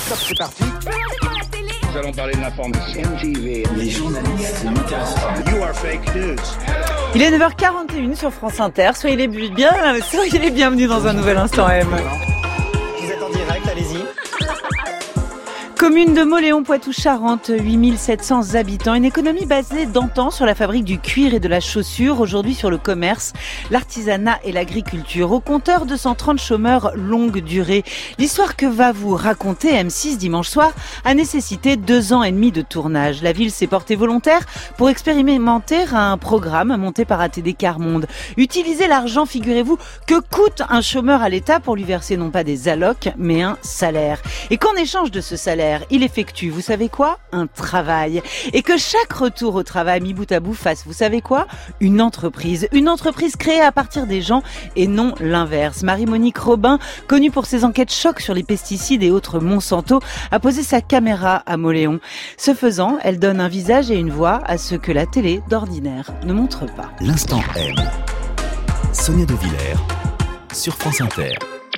Stop, c'est parti. Nous allons parler de l'information. MTV. Les journalistes ne m'intéressent pas. You are fake news. Il est 9h41 sur France Inter. Soyez les bienvenus dans un nouvel Instant M. Vous êtes en direct, allez-y. Commune de Mauléon, Poitou-Charentes, 8700 habitants. Une économie basée d'antan sur la fabrique du cuir et de la chaussure, aujourd'hui sur le commerce, l'artisanat et l'agriculture. Au compteur, 230 chômeurs longue durée. L'histoire que va vous raconter M6 dimanche soir a nécessité 2 ans et demi de tournage. La ville s'est portée volontaire pour expérimenter un programme monté par ATD Quart Monde. Utiliser l'argent, figurez-vous, que coûte un chômeur à l'État pour lui verser non pas des allocs, mais un salaire. Et qu'en échange de ce salaire, il effectue, vous savez quoi ? Un travail. Et que chaque retour au travail mis bout à bout fasse, vous savez quoi ? Une entreprise. Une entreprise créée à partir des gens et non l'inverse. Marie-Monique Robin, connue pour ses enquêtes chocs sur les pesticides et autres Monsanto, a posé sa caméra à Mauléon. Ce faisant, elle donne un visage et une voix à ce que la télé d'ordinaire ne montre pas. L'Instant M. Sonia De Villers sur France Inter.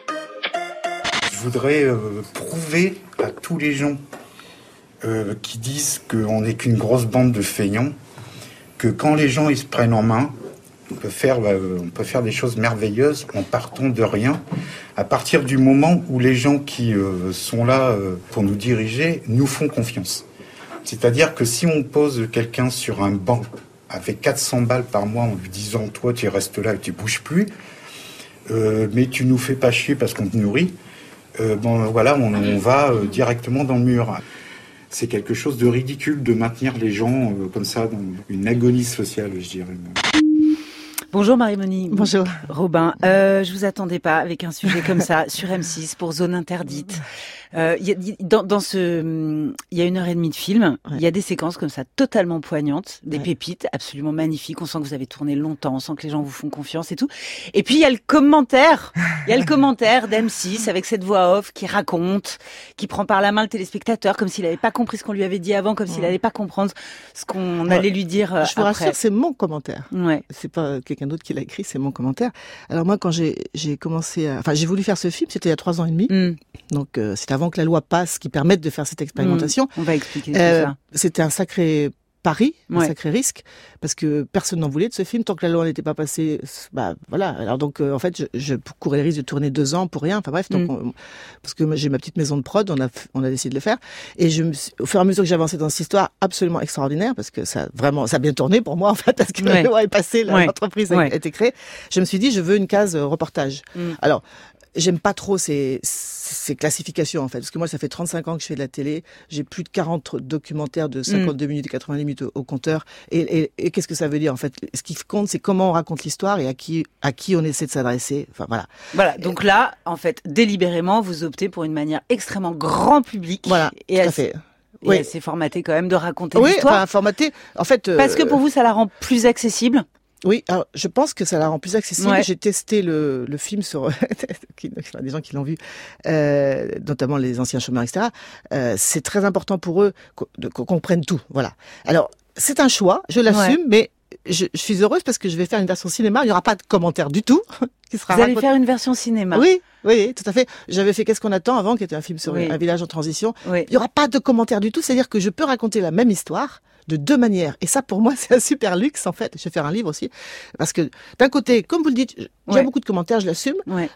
Je voudrais prouver à tous les gens qui disent qu'on n'est qu'une grosse bande de feignants que quand les gens ils se prennent en main, on peut faire des choses merveilleuses en partant de rien, à partir du moment où les gens qui sont là pour nous diriger nous font confiance. C'est-à-dire que si on pose quelqu'un sur un banc avec 400 balles par mois en lui disant « toi tu restes là et tu bouges plus, mais tu nous fais pas chier parce qu'on te nourrit », on va directement dans le mur. C'est quelque chose de ridicule de maintenir les gens comme ça dans une agonie sociale, je dirais. Bonjour Marie-Monique. Bonjour. Robin, je vous attendais pas avec un sujet comme ça sur M6 pour Zone Interdite. Il y a 1h30 de film. Il y a des séquences comme ça totalement poignantes, des pépites absolument magnifiques. On sent que vous avez tourné longtemps, on sent que les gens vous font confiance et tout. Et puis il y a le commentaire d'M6 avec cette voix off qui raconte, qui prend par la main le téléspectateur comme s'il n'avait pas compris ce qu'on lui avait dit avant, comme s'il n'allait pas comprendre ce qu'on allait lui dire après. Je vous rassure, c'est mon commentaire. Ouais. C'est pas quelqu'un d'autre qui l'a écrit, c'est mon commentaire. Alors moi, quand j'ai voulu faire ce film, c'était il y a 3 ans et demi. Donc c'était avant que la loi passe qui permette de faire cette expérimentation. On va expliquer tout ça. C'était un sacré pari, un sacré risque, parce que personne n'en voulait de ce film tant que la loi n'était pas passée. Voilà. Alors donc en fait, je courais le risque de tourner 2 ans pour rien. Enfin bref, donc parce que j'ai ma petite maison de prod, on a décidé de le faire. Et au fur et à mesure que j'avançais dans cette histoire absolument extraordinaire, parce que ça a bien tourné pour moi en fait, parce que la loi est passée, l'entreprise a été créée. Je me suis dit, je veux une case reportage. Alors. J'aime pas trop ces classifications, en fait. Parce que moi, ça fait 35 ans que je fais de la télé. J'ai plus de 40 documentaires de 52 minutes et 90 minutes au compteur. Et qu'est-ce que ça veut dire, en fait? Ce qui compte, c'est comment on raconte l'histoire et à qui on essaie de s'adresser. Enfin, voilà. Voilà. Donc là, en fait, délibérément, vous optez pour une manière extrêmement grand public. Voilà. Et tout à fait. Et c'est formaté quand même de raconter l'histoire. Oui, enfin, formaté. En fait. Parce que pour vous, ça la rend plus accessible? Oui, alors je pense que ça la rend plus accessible. Ouais. J'ai testé le film sur des gens qui l'ont vu, notamment les anciens chômeurs, etc. C'est très important pour eux qu'on comprenne tout. Voilà. Alors c'est un choix, je l'assume, mais je suis heureuse parce que je vais faire une version cinéma. Il n'y aura pas de commentaires du tout. Vous allez faire une version cinéma? Oui, tout à fait. J'avais fait Qu'est-ce qu'on attend avant, qui était un film sur un village en transition. Oui. Il n'y aura pas de commentaires du tout. C'est-à-dire que je peux raconter la même histoire de 2 manières. Et ça, pour moi, c'est un super luxe, en fait. Je vais faire un livre aussi. Parce que, d'un côté, comme vous le dites, j'ai beaucoup de commentaires, je l'assume. Ouais.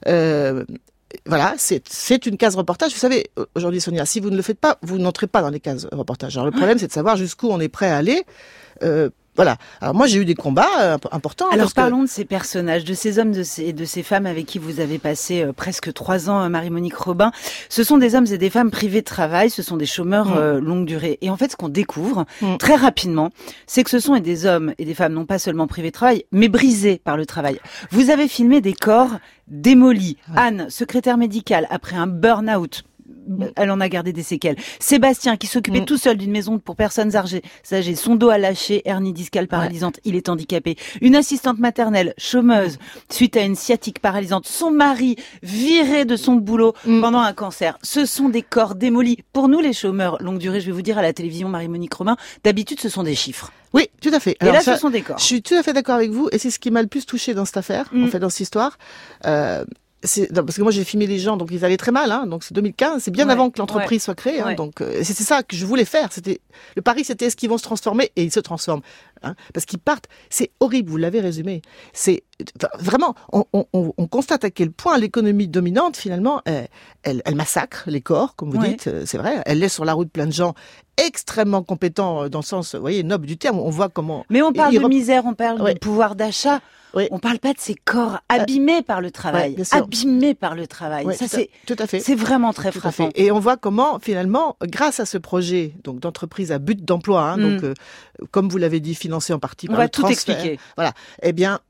Voilà, c'est une case reportage. Vous savez, aujourd'hui, Sonia, si vous ne le faites pas, vous n'entrez pas dans les cases reportage. Alors, le problème, c'est de savoir jusqu'où on est prêt à aller. Voilà. Alors moi, j'ai eu des combats importants. Alors parlons de ces personnages, de ces hommes, de ces femmes avec qui vous avez passé presque 3 ans, Marie-Monique Robin. Ce sont des hommes et des femmes privés de travail, ce sont des chômeurs longue durée. Et en fait, ce qu'on découvre très rapidement, c'est que ce sont des hommes et des femmes non pas seulement privés de travail, mais brisés par le travail. Vous avez filmé des corps démolis. Anne, secrétaire médicale, après un burn-out. Elle en a gardé des séquelles. Sébastien, qui s'occupait tout seul d'une maison pour personnes âgées, son dos a lâché, hernie discale paralysante, il est handicapé. Une assistante maternelle, chômeuse, suite à une sciatique paralysante. Son mari, viré de son boulot pendant un cancer. Ce sont des corps démolis. Pour nous, les chômeurs longue durée, je vais vous dire à la télévision, Marie-Monique Robin, d'habitude, ce sont des chiffres. Oui, tout à fait. Alors, et là, ce sont des corps. Je suis tout à fait d'accord avec vous, et c'est ce qui m'a le plus touchée dans cette affaire, en fait, dans cette histoire. parce que moi j'ai filmé les gens, donc ils allaient très mal, hein, donc c'est 2015, c'est bien avant que l'entreprise soit créée, hein, donc c'était ça que je voulais faire. Le pari, c'était est-ce qu'ils vont se transformer, et ils se transforment, hein, parce qu'ils partent. C'est horrible, vous l'avez résumé. C'est vraiment, on constate à quel point l'économie dominante finalement, elle massacre les corps, comme vous dites, c'est vrai. Elle laisse sur la route plein de gens extrêmement compétents dans le sens, vous voyez, noble du terme. On voit comment. Mais on parle de misère, on parle de pouvoir d'achat. Oui. On parle pas de ces corps abîmés par le travail, abîmés par le travail. Oui, ça, tout à fait. C'est vraiment très frappant. Et on voit comment, finalement, grâce à ce projet donc d'entreprise à but d'emploi, hein, donc comme vous l'avez dit, financé en partie par le transfert. On va tout expliquer. Voilà. Eh bien,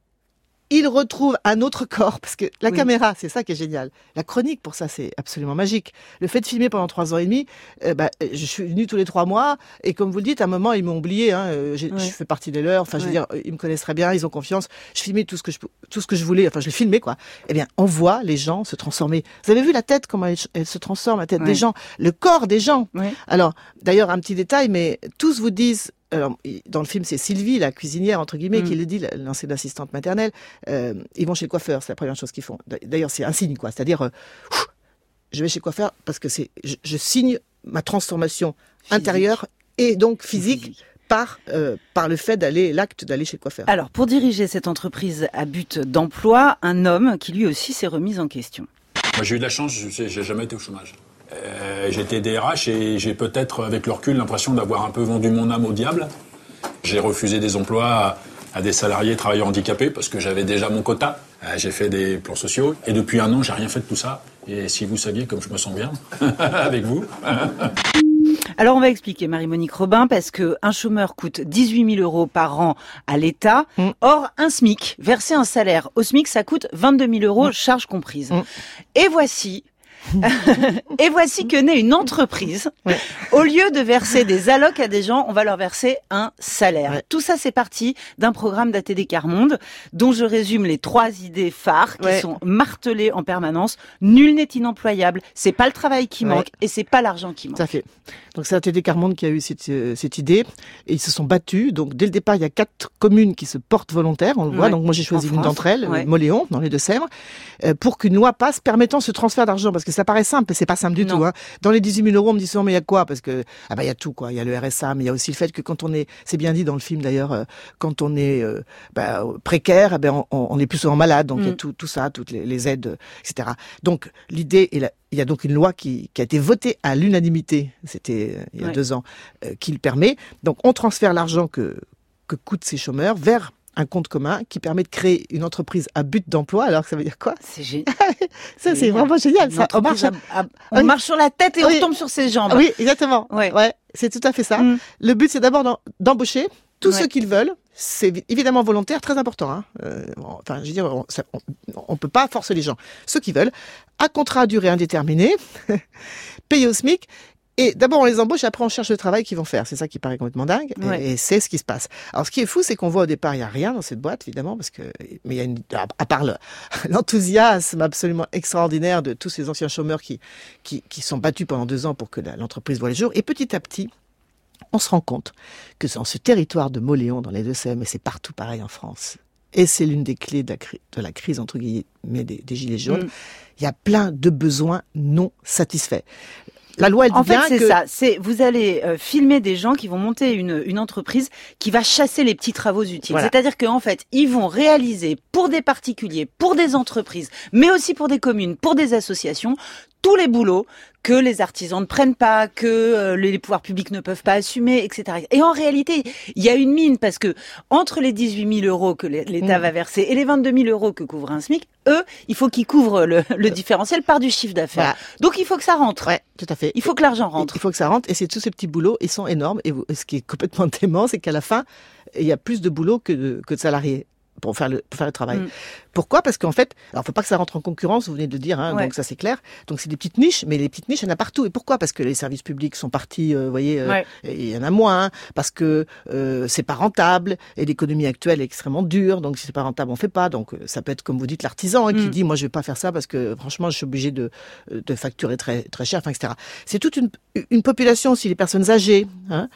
il retrouve un autre corps, parce que la caméra, c'est ça qui est génial. La chronique, pour ça, c'est absolument magique. Le fait de filmer pendant 3 ans et demi, je suis venue tous les 3 mois, et comme vous le dites, à un moment, ils m'ont oublié, hein, je fais partie des leurs, enfin, je veux dire, ils me connaissent très bien, ils ont confiance. Je filmais tout ce que je voulais, enfin, je le filmais, quoi. Eh bien, on voit les gens se transformer. Vous avez vu la tête, comment elle se transforme, la tête des gens, le corps des gens. Alors, d'ailleurs, un petit détail, mais tous vous disent, alors, dans le film, c'est Sylvie, la cuisinière, entre guillemets, qui le dit, l'ancienne assistante maternelle. Ils vont chez le coiffeur, c'est la première chose qu'ils font. D'ailleurs, c'est un signe, quoi. C'est-à-dire, je vais chez le coiffeur parce que je signe ma transformation intérieure et donc physique. Par le fait l'acte d'aller chez le coiffeur. Alors, pour diriger cette entreprise à but d'emploi, un homme qui lui aussi s'est remis en question. Moi, j'ai eu de la chance, j'ai jamais été au chômage. J'étais DRH et j'ai peut-être, avec le recul, l'impression d'avoir un peu vendu mon âme au diable. J'ai refusé des emplois à des salariés travailleurs handicapés parce que j'avais déjà mon quota. J'ai fait des plans sociaux et depuis 1 an, j'ai rien fait de tout ça. Et si vous saviez comme je me sens bien avec vous. Alors on va expliquer, Marie-Monique Robin, parce que un chômeur coûte 18 000 € par an à l'État. Or, un SMIC, verser un salaire au SMIC, ça coûte 22 000 €, charges comprises. Et voici que naît une entreprise. Au lieu de verser des allocs à des gens, on va leur verser un salaire. Tout ça, c'est parti d'un programme d'ATD Quart Monde, dont je résume les 3 idées phares qui sont martelées en permanence. Nul n'est inemployable, c'est pas le travail qui manque et c'est pas l'argent qui manque. Tout à fait. Donc c'est ATD Quart Monde qui a eu cette idée et ils se sont battus. Donc dès le départ, il y a 4 communes qui se portent volontaires, on le voit. Donc moi j'ai choisi une d'entre elles, Mauléon, dans les Deux-Sèvres, pour qu'une loi passe permettant ce transfert d'argent, parce que ça paraît simple, mais c'est pas simple du tout. Hein. Dans les 18 000 €, on me dit souvent mais il y a quoi ? Parce que il y a tout, quoi. Il y a le RSA, mais il y a aussi le fait que quand on est, c'est bien dit dans le film d'ailleurs, quand on est précaire, on est plus souvent malade. Donc il y a tout ça, toutes les aides, etc. Donc l'idée est il y a donc une loi qui a été votée à l'unanimité, c'était il y a 2 ans, qui le permet. Donc on transfère l'argent que coûtent ces chômeurs vers un compte commun qui permet de créer une entreprise à but d'emploi. Alors ça veut dire quoi ? C'est génial. Ça c'est vraiment génial. Ça, on marche sur la tête et on tombe sur ses jambes. Oui, exactement. Ouais, c'est tout à fait ça. Le but c'est d'abord d'embaucher tous ceux qu'ils veulent. C'est évidemment volontaire, très important. Hein. Enfin, je veux dire, on peut pas forcer les gens. Ceux qui veulent, à contrat à durée indéterminée, payés au SMIC. Et d'abord, on les embauche, après on cherche le travail qu'ils vont faire. C'est ça qui paraît complètement dingue. Et c'est ce qui se passe. Alors, ce qui est fou, c'est qu'on voit au départ, il n'y a rien dans cette boîte, évidemment, mais il y a à part l'enthousiasme absolument extraordinaire de tous ces anciens chômeurs qui sont battus pendant 2 ans pour que l'entreprise voie le jour. Et petit à petit, on se rend compte que dans ce territoire de Mauléon, dans les Deux-Sèvres, mais c'est partout pareil en France, et c'est l'une des clés de la crise, entre guillemets, des Gilets jaunes, il y a plein de besoins non satisfaits. La loi, elle dit bien que... En fait, c'est ça. Vous allez filmer des gens qui vont monter une entreprise qui va chasser les petits travaux utiles. Voilà. C'est-à-dire qu'en fait, ils vont réaliser pour des particuliers, pour des entreprises, mais aussi pour des communes, pour des associations, tous les boulots que les artisans ne prennent pas, que les pouvoirs publics ne peuvent pas assumer, etc. Et en réalité, il y a une mine, parce que entre les 18 000 € que l'État va verser et les 22 000 € que couvre un SMIC, eux, il faut qu'ils couvrent le différentiel par du chiffre d'affaires. Voilà. Donc il faut que ça rentre. Ouais, tout à fait. Il faut que l'argent rentre. Il faut que ça rentre, et c'est tous ces petits boulots, ils sont énormes. Et ce qui est complètement dément, c'est qu'à la fin, il y a plus de boulots que de salariés pour faire le travail. Pourquoi ? Parce qu'en fait, alors faut pas que ça rentre en concurrence, vous venez de le dire, donc ça c'est clair. Donc c'est des petites niches, mais les petites niches, il y en a partout. Et pourquoi ? Parce que les services publics sont partis, vous voyez, il y en a moins, parce que c'est pas rentable, et l'économie actuelle est extrêmement dure, donc si c'est pas rentable, on fait pas. Donc ça peut être, comme vous dites, l'artisan qui dit, moi je vais pas faire ça parce que franchement, je suis obligé de facturer très très cher, etc. C'est toute une population aussi, les personnes âgées,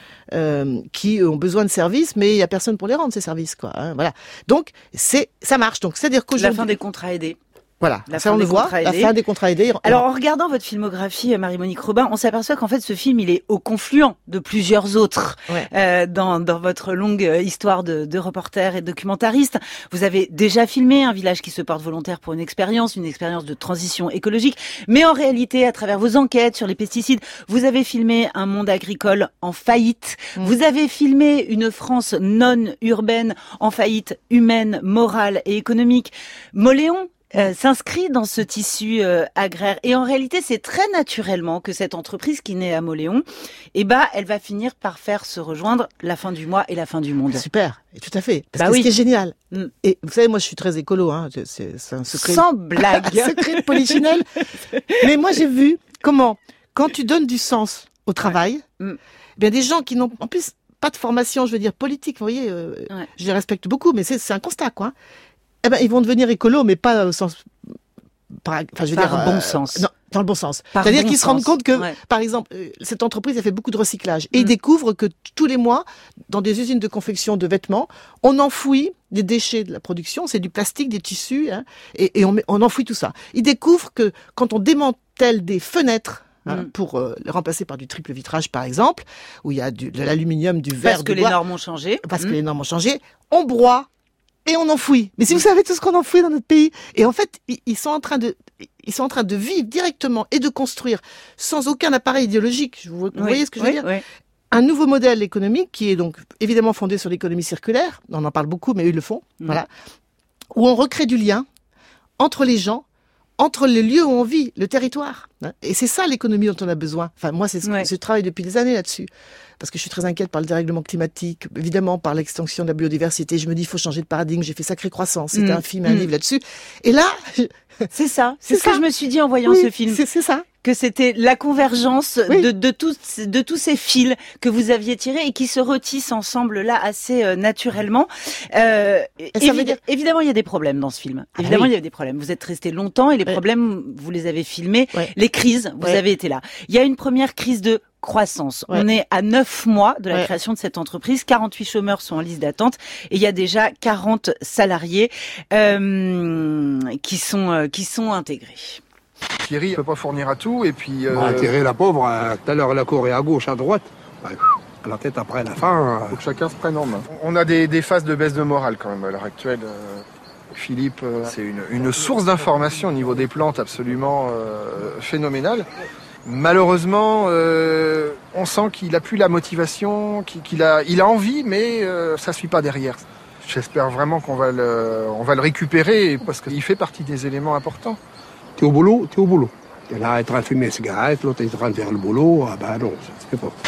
qui ont besoin de services, mais il y a personne pour les rendre ces services, quoi. Voilà. Donc ça marche. Donc c'est-à-dire la fin des contrats aidés. Voilà, La ça fin on le des voit, contrats la aidés. fin des contrats aidés. Alors, en regardant votre filmographie, Marie-Monique Robin, on s'aperçoit qu'en fait, ce film, il est au confluent de plusieurs autres dans votre longue histoire de reporter et de documentariste. Vous avez déjà filmé un village qui se porte volontaire pour une expérience de transition écologique. Mais en réalité, à travers vos enquêtes sur les pesticides, vous avez filmé un monde agricole en faillite. Vous avez filmé une France non urbaine en faillite humaine, morale et économique. Moléon s'inscrit dans ce tissu agraire. Et en réalité, c'est très naturellement que cette entreprise qui naît à Moléon, elle va finir par faire se rejoindre la fin du mois et la fin du monde. Super, et tout à fait. Parce que ce qui est génial. Et vous savez, moi, je suis très écolo, hein. C'est un secret. Sans blague. Secret de polichinelle. Mais moi, j'ai vu comment, quand tu donnes du sens au travail, bien des gens qui n'ont, en plus, pas de formation, je veux dire, politique, vous voyez, je les respecte beaucoup, mais c'est un constat, quoi. Ils vont devenir écolos, mais pas au sens, par bon sens. Non, dans le bon sens. C'est-à-dire qu'ils se rendent compte que, par exemple, cette entreprise a fait beaucoup de recyclage. Et ils découvrent que tous les mois, dans des usines de confection de vêtements, on enfouit des déchets de la production, c'est du plastique, des tissus, hein, et on enfouit tout ça. Ils découvrent que quand on démantèle des fenêtres, pour les remplacer par du triple vitrage, par exemple, où il y a de l'aluminium, du verre, parce que les normes ont changé. Parce que les normes ont changé, on broie. Et on enfouit. Mais si vous savez tout ce qu'on enfouit dans notre pays, et en fait, ils sont en train de vivre directement et de construire sans aucun appareil idéologique. Vous voyez ce que je veux dire ? Un nouveau modèle économique qui est donc évidemment fondé sur l'économie circulaire. On en parle beaucoup, mais eux ils le font. Voilà. Où on recrée du lien entre les gens, entre les lieux où on vit, le territoire. Et c'est ça l'économie dont on a besoin. Enfin, moi, c'est ce que je travaille depuis des années là-dessus. Parce que je suis très inquiète par le dérèglement climatique, évidemment par l'extinction de la biodiversité. Je me dis, il faut changer de paradigme. J'ai fait Sacrée Croissance. C'était un film, un livre là-dessus. Et là... C'est ça. C'est ce que je me suis dit en voyant ce film. C'est ça. Que c'était la convergence de tous ces fils que vous aviez tirés et qui se retissent ensemble là assez naturellement. Évidemment, il y a des problèmes dans ce film. Évidemment, il y a des problèmes. Vous êtes resté longtemps et les problèmes, vous les avez filmés. Les crises, vous avez été là. Il y a une première crise de croissance. On est à 9 mois de la création de cette entreprise. 48 chômeurs sont en liste d'attente et il y a déjà 40 salariés qui sont intégrés. Thierry ne peut pas fournir à tout et puis... Thierry, la pauvre, tout à l'heure, elle a couru à gauche, à droite. La tête après la fin... Faut que chacun se prenne en main. On a des phases de baisse de morale quand même à l'heure actuelle. Philippe, c'est une source d'information au niveau des plantes absolument phénoménale. Malheureusement, on sent qu'il a plus la motivation, qu'il a envie, mais ça suit pas derrière. J'espère vraiment qu'on va le récupérer parce qu'il fait partie des éléments importants. T'es au boulot, t'es au boulot. T'es là, en train de fumer une cigarette, l'autre est en train de faire le boulot. Ah ben non, ça se fait pas.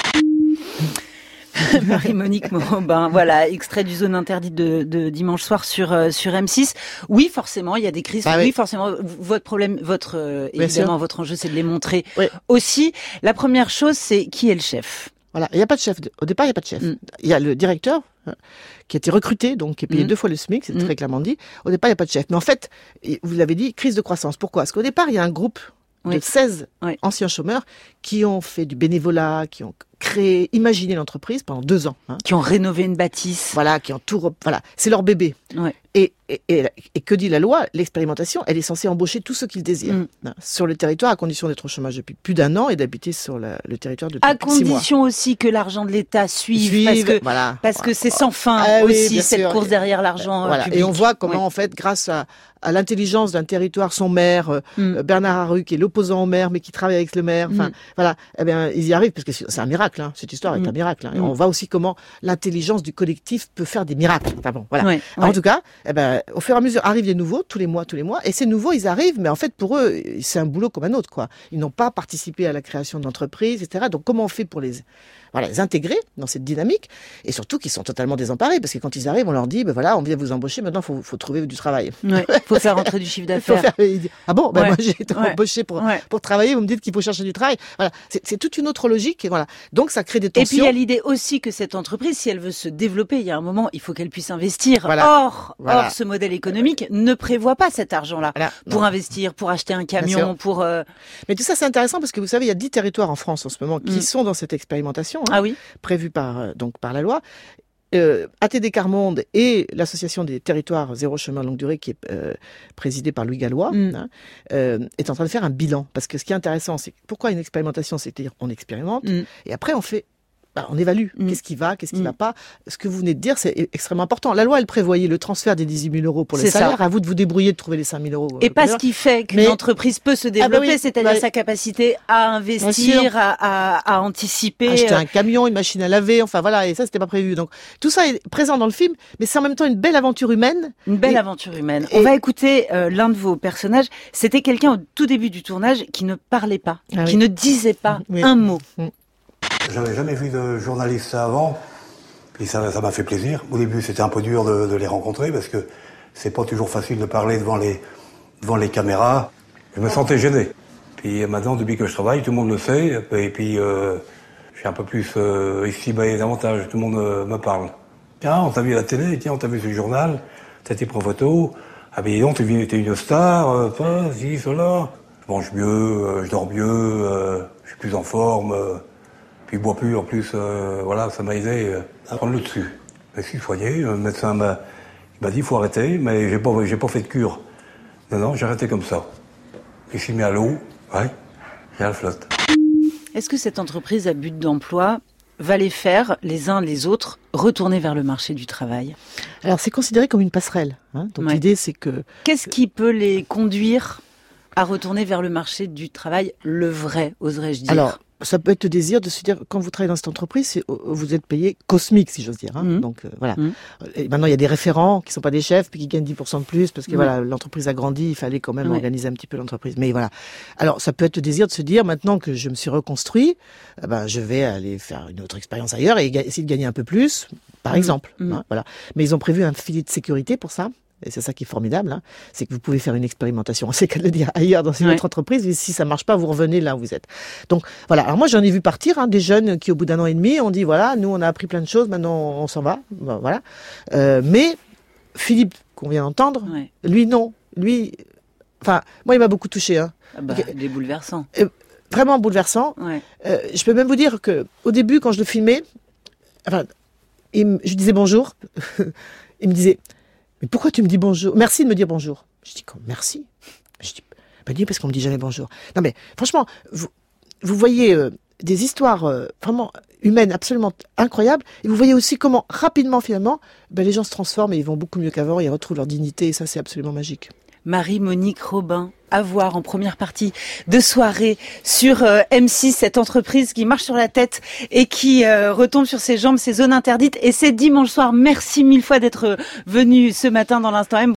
Marie-Monique Robin, voilà, extrait du Zone Interdite de dimanche soir sur M6. Oui, forcément, il y a des crises. Oui, forcément, votre problème, évidemment, votre enjeu, c'est de les montrer aussi. La première chose, c'est qui est le chef? Voilà, il n'y a pas de chef. Au départ, il n'y a pas de chef. Il y a le directeur qui a été recruté, donc qui est payé 2 fois le SMIC, c'est très clairement dit. Au départ, il n'y a pas de chef. Mais en fait, vous l'avez dit, crise de croissance. Pourquoi? Parce qu'au départ, il y a un groupe de 16 anciens chômeurs qui ont fait du bénévolat, qui ont imaginé l'entreprise pendant 2 ans. Qui ont rénové une bâtisse. Voilà, qui ont tout... Voilà, c'est leur bébé. Et que dit la loi? L'expérimentation, elle est censée embaucher tous ceux qu'ils désirent sur le territoire, à condition d'être au chômage depuis plus d'1 an et d'habiter sur le territoire depuis 6 mois. À condition aussi que l'argent de l'État suive parce que c'est sans fin aussi, cette course derrière l'argent public. Et on voit comment, en fait, grâce à l'intelligence d'un territoire, son maire, Bernard Arru, qui est l'opposant au maire, mais qui travaille avec le maire, voilà, eh bien, ils y arrivent, parce que c'est un miracle, cette histoire est un miracle. Et on voit aussi comment l'intelligence du collectif peut faire des miracles. Enfin bon, voilà. En tout cas, eh ben, au fur et à mesure arrivent des nouveaux, tous les mois, et ces nouveaux, ils arrivent, mais en fait, pour eux, c'est un boulot comme un autre, quoi. Ils n'ont pas participé à la création d'entreprises, etc. Donc, comment on fait pour les intégrer dans cette dynamique? Et surtout qu'ils sont totalement désemparés, parce que quand ils arrivent, on leur dit, ben voilà, on vient vous embaucher, maintenant, faut trouver du travail. Faut faire rentrer du chiffre d'affaires. Ah bon? Ben, moi, j'ai été embauché pour travailler, vous me dites qu'il faut chercher du travail. Voilà. C'est toute une autre logique, et voilà. Donc, ça crée des tensions. Et puis, il y a l'idée aussi que cette entreprise, si elle veut se développer, il y a un moment, il faut qu'elle puisse investir. Or, ce modèle économique ne prévoit pas cet argent-là pour investir, pour acheter un camion, pour... Mais tout ça, c'est intéressant parce que vous savez, il y a 10 territoires en France en ce moment qui sont dans cette expérimentation, prévue par la loi. ATD Quart-Monde et l'association des territoires zéro chômeur longue durée, qui est présidée par Louis Gallois, est en train de faire un bilan. Parce que ce qui est intéressant, c'est pourquoi une expérimentation, c'est-à-dire on expérimente, et après on évalue. Qu'est-ce qui va, qu'est-ce qui va pas. Ce que vous venez de dire, c'est extrêmement important. La loi, elle prévoyait le transfert des 18 000 euros pour les salaires. Ça. À vous de vous débrouiller de trouver les 5 000 euros. Et pas ce qui fait qu'une entreprise peut se développer, c'est-à-dire sa capacité à investir, à anticiper. Acheter un camion, une machine à laver, enfin voilà, et ça, c'était pas prévu. Donc, tout ça est présent dans le film, mais c'est en même temps une belle aventure humaine. Une belle aventure humaine. On va écouter l'un de vos personnages. C'était quelqu'un au tout début du tournage qui ne parlait pas, qui ne disait pas un mot. J'avais jamais vu de journaliste avant, puis ça m'a fait plaisir. Au début, c'était un peu dur de les rencontrer parce que c'est pas toujours facile de parler devant les caméras. Je me sentais gêné. Puis maintenant, depuis que je travaille, tout le monde le sait, et puis je suis un peu plus estimé davantage. Tout le monde me parle. Tiens, on t'a vu à la télé, tiens, on t'a vu sur le journal, t'as été pro photo. Ah ben donc, t'es une star, pas, si, cela. Je mange mieux, je dors mieux, je suis plus en forme. Puis je bois plus, en plus, voilà, ça m'a aidé à prendre le dessus. Je me suis soigné, le médecin m'a dit il faut arrêter, mais j'ai pas fait de cure. Non, j'ai arrêté comme ça. Je suis mis à l'eau, j'ai la flotte. Est-ce que cette entreprise à but d'emploi va les faire, les uns les autres, retourner vers le marché du travail? Alors c'est considéré comme une passerelle. Donc l'idée c'est que... Qu'est-ce qui peut les conduire à retourner vers le marché du travail, le vrai, oserais-je dire? Alors, ça peut être le désir de se dire, quand vous travaillez dans cette entreprise, vous êtes payé cosmique, si j'ose dire. Donc voilà. Et maintenant, il y a des référents qui sont pas des chefs, puis qui gagnent 10% de plus, parce que voilà, l'entreprise a grandi, il fallait quand même organiser un petit peu l'entreprise. Mais voilà. Alors, ça peut être le désir de se dire, maintenant que je me suis reconstruit, je vais aller faire une autre expérience ailleurs et essayer de gagner un peu plus, par exemple. Voilà. Mais ils ont prévu un filet de sécurité pour ça. Et c'est ça qui est formidable, c'est que vous pouvez faire une expérimentation, on sait qu'à le dire, ailleurs dans une autre entreprise, mais si ça marche pas, vous revenez là où vous êtes. Donc voilà, alors moi j'en ai vu partir des jeunes qui au bout d'un an et demi ont dit voilà, nous on a appris plein de choses, maintenant on s'en va, voilà. Mais Philippe, qu'on vient d'entendre, lui non, lui, enfin moi il m'a beaucoup touché. Il est bouleversant. Vraiment bouleversant. Je peux même vous dire que au début quand je le filmais, je disais bonjour, il me disait mais pourquoi tu me dis bonjour? Merci de me dire bonjour. Je dis merci. Je dis parce qu'on me dit jamais bonjour. Non mais franchement, vous voyez des histoires vraiment humaines absolument incroyables, et vous voyez aussi comment rapidement finalement les gens se transforment et ils vont beaucoup mieux qu'avant, ils retrouvent leur dignité, et ça c'est absolument magique. Marie-Monique Robin, à voir en première partie de soirée sur M6, cette entreprise qui marche sur la tête et qui retombe sur ses jambes, ses zones interdites. Et c'est dimanche soir. Merci mille fois d'être venu ce matin dans l'Instant M.